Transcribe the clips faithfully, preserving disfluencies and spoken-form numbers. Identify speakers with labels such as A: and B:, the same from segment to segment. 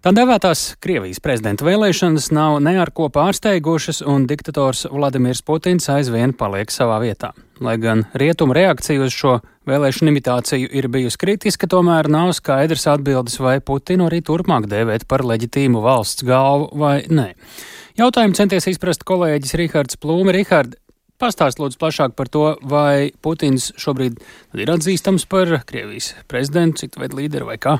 A: Tā dēvētās Krievijas prezidenta vēlēšanas nav ne ar ko pārsteigušas, un diktators Vladimirs Putins aizvien paliek savā vietā. Lai gan rietumu reakcija uz šo vēlēšanu imitāciju ir bijusi kritiska, tomēr nav skaidrs atbildes, vai Putinu arī turpmāk dēvēt par leģitīmu valsts galvu vai nē. Jautājumu centies izprast kolēģis Rihards Plūme. Rihard, pastāst lūdzu plašāk par to, vai Putins šobrīd ir atzīstams par Krievijas prezidentu, citu veidu līderi vai kā?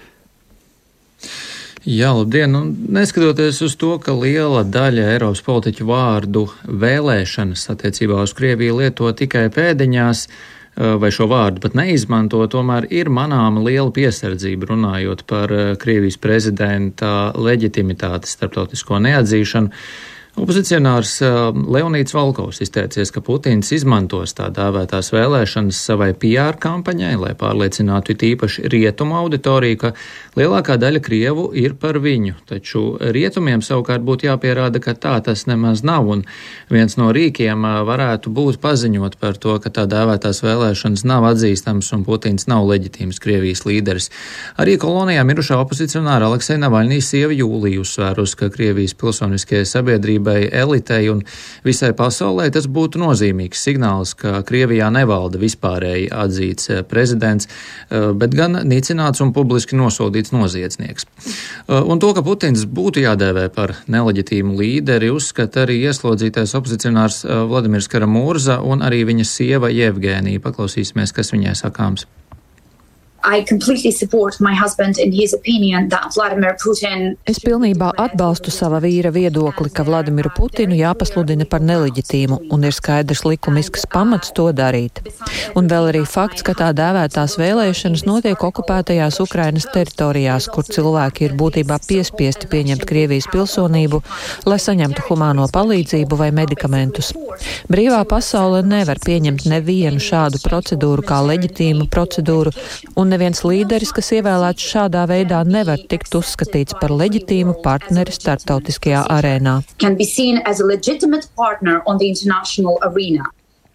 B: Jā, labdien! Nu, neskatoties uz to, ka liela daļa Eiropas politiķu vārdu vēlēšanas attiecībā uz Krieviju lieto tikai pēdiņās, vai šo vārdu pat neizmanto, tomēr ir manāma liela piesardzība runājot par Krievijas prezidenta leģitimitātes starptautisko neatzīšanu. Opozicionārs Leonīds Valkovs izteicies, ka Putins izmantos tā dēvētās vēlēšanas savai P R kampaņai, lai pārliecinātu it īpaši rietumu auditoriju, ka lielākā daļa Krievu ir par viņu. Taču rietumiem savukārt būtu jāpierāda, ka tā tas nemaz nav, un viens no rīkiem varētu būt paziņot par to, ka tā dēvētās vēlēšanas nav atzīstams un Putins nav leģitīms Krievijas līderis. Arī kolonijā mirušā opozicionāra Alekseja Navaļnijas sieva Jūlija uzsvērus, ka Krievijas pilsoniskajai sabiedrībai, elitei un visai pasaulē tas būtu nozīmīgs signāls, ka Krievijā nevalda vispārēji atzīts prezidents, bet gan nicināts un publiski nosodīts noziedznieks. Un to, ka Putins būtu jādēvē par neleģitīmu līderi, uzskata arī ieslodzītais opozicionārs Vladimirs Karamurza un arī viņa sieva Jevgēnija. Paklausīsimies, kas viņai sakāms.
C: I completely support my husband in his opinion that Vladimir Putin...
D: Es pilnībā atbalstu sava vīra viedokli, ka Vladimiru Putinu jāpasludina par neleģitīmu un ir skaidrs likumisks pamats to darīt. Un vēl arī fakts, ka tā dēvētās vēlēšanas notiek okupētajās Ukrainas teritorijās, kur cilvēki ir būtībā piespiesti pieņemt Krievijas pilsonību, lai saņemtu humāno palīdzību vai medikamentus. Brīvā pasaule nevar pieņemt nevienu šādu procedūru kā leģitīmu procedūru, un neviens līderis, kas ievēlēts šādā veidā, nevar tikt uzskatīts par leģitīmu partneri starptautiskajā arēnā.
C: Can be seen as a legitimate partner on the international arena.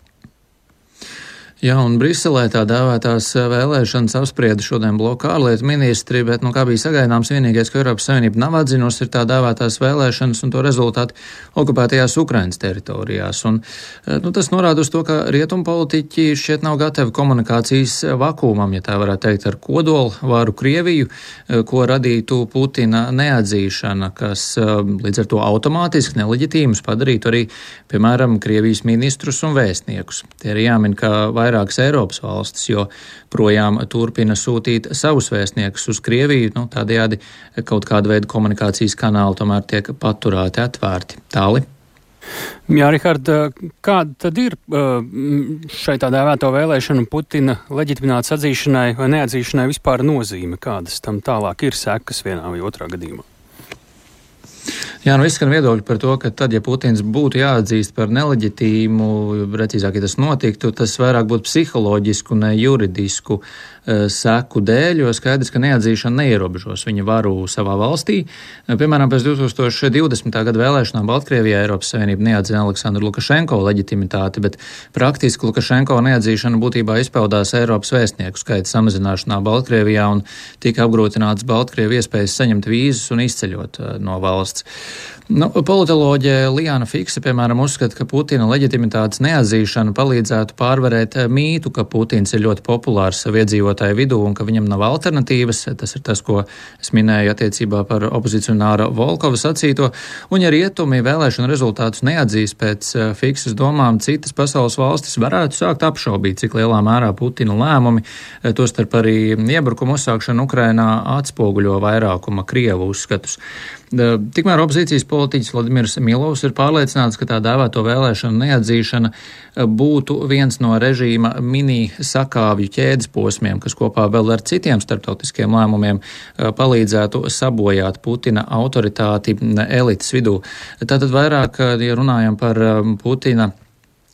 B: Jā, un Briselē tā dēvētās vēlēšanas apsprieda šodien bloka ārlietu ministri, bet, nu, kā bija sagaidāms, vienīgais, ka Eiropas Savienība nav atzinusi, ir tā dēvētās vēlēšanas un to rezultāti okupētajās Ukrainas teritorijās. Un, nu, tas norāda uz to, ka rietumu politiķi šķiet nav gatavi komunikācijas vakuumam, ja tā varētu teikt, ar kodolu varu Krieviju, ko radītu Putina neatzīšana, kas līdz ar to automātiski neleģitīmus padarītu arī, piemēram, Krievijas ministrus un vēstniekus. Tie ir jāmin, ka vairākas Eiropas valstis, jo projām turpina sūtīt savus vēstniekus uz Krieviju, nu, tādējādi kaut kāda veida komunikācijas kanāli tomēr tiek paturēti atvērti. Tāli?
A: Jā, Rihard, kāda tad ir šai tā dēvēto vēlēšanu Putina leģitimitātes atzīšanai vai neatzīšanai vispār nozīme? Kādas tam tālāk ir sekas vienā vai otrā gadījumā?
B: Jā, nu izskan viedokļi par to, ka tad, ja Putins būtu jāatzīst par neleģitīmu, precīzāk, ja tas notiktu, tas vairāk būtu psiholoģisku, ne juridisku uh, seku dēļ, jo skaidrs, ka neatzīšana neierobežos viņa varu savā valstī. Piemēram, pēc divi tūkstoši divdesmitā gada vēlēšanām Baltkrievijā Eiropas Savienība neatzina Aleksandru Lukašenko leģitimitāti, bet praktiski Lukašenko neatzīšana būtībā izpaudās Eiropas vēstnieku skaita samazināšanā Baltkrievijā un tika apgrūtināts Baltkrievu iespējas saņemt vīzas un izceļot uh, no valsts. Nu, politoloģe Liana Fikse, piemēram, uzskata, ka Putina leģitimitātes neatzīšana palīdzētu pārvarēt mītu, ka Putins ir ļoti populārs savu iedzīvotāju vidū un ka viņam nav alternatīvas. Tas ir tas, ko es minēju attiecībā par opozicionāra Volkova sacīto. Un ja rietumi vēlēšanu rezultātus neatzīs pēc Fikses domām, citas pasaules valstis varētu sākt apšaubīt, cik lielā mērā Putina lēmumi, tostarp arī iebrukumu uzsākšana Ukrainā, atspoguļo vairākuma Krievu uzskatus. Tikmēr opozīcijas politiķis Vladimirs Milovs ir pārliecināts, ka tā dēvēto vēlēšanu neatzīšana būtu viens no režīma mini sakāvju ķēdes posmiem, kas kopā vēl ar citiem starptautiskiem lēmumiem palīdzētu sabojāt Putina autoritāti elites vidū. Tātad vairāk, ja runājam par Putina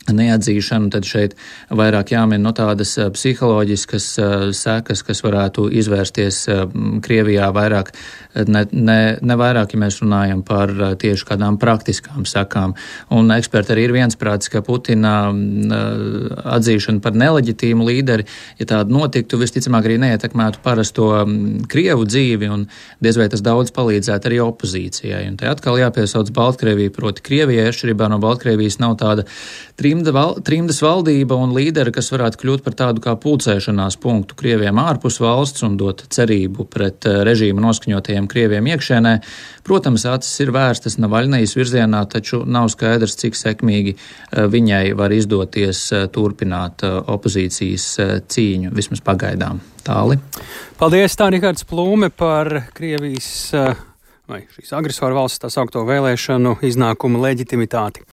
B: neatzīšanu, tad šeit vairāk jāmin no tādas psiholoģiskas sekas, kas varētu izvērsties Krievijā vairāk, ne, ne, ne vairāk, ja mēs runājam par tieši kādām praktiskām sekām. Un eksperti arī ir viensprātis, ka Putina atzīšana par neleģitīmu līderi, ja tāda notiktu, visticamāk arī neietekmētu parasto Krievu dzīvi, un diez vai tas daudz palīdzētu arī opozīcijai. Un te atkal jāpiesauc Baltkrievija, proti Krievijai, atšķirībā no Baltkrievijas nav tāda Trimda val, trimdas valdība un līderi, kas varētu kļūt par tādu kā pulcēšanās punktu Krieviem ārpus valsts un dot cerību pret režīmu noskaņotajiem Krieviem iekšēnē. Protams, acis ir vērstas Navaļnijas virzienā, taču nav skaidrs, cik sekmīgi viņai var izdoties turpināt opozīcijas cīņu, vismaz pagaidām. Tāli.
A: Paldies, tā Rihards Plūme par Krievijas vai šīs agresoru valsts tā saukto vēlēšanu iznākumu leģitimitāti.